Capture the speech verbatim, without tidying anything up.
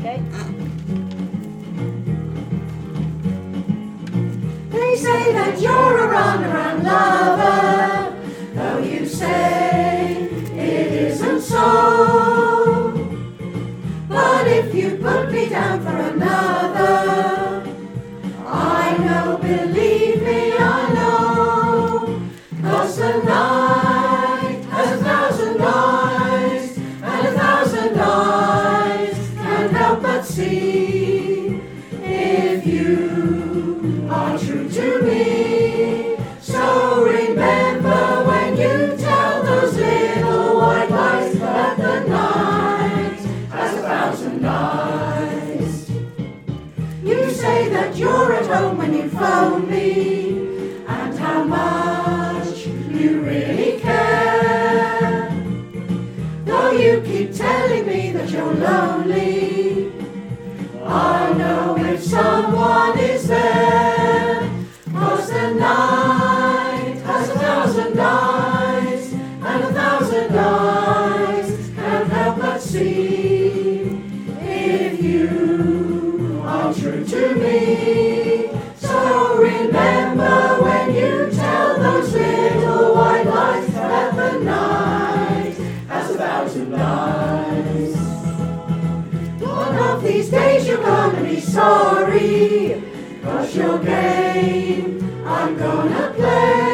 Okay. They say that you're a runaround lover, though you say it isn't so. But if you put me down for another, I know, believe me, I know. 'Cause the night has a thousand eyes, and a thousand eyes can't help but see if you are true to me. So remember when you tell those little white lies that the night has a thousand eyes. You say that you're at home when you phone me, and how much you really care. Though you keep telling me that you're lonely, I know if someone is there. 'Cause the night has a thousand eyes, and a thousand eyes can't help but see if you are true to me. So remember when you tell those little white lies that the night has a thousand eyes. One of these days you're gonna be sorry, 'cause your game I'm gonna play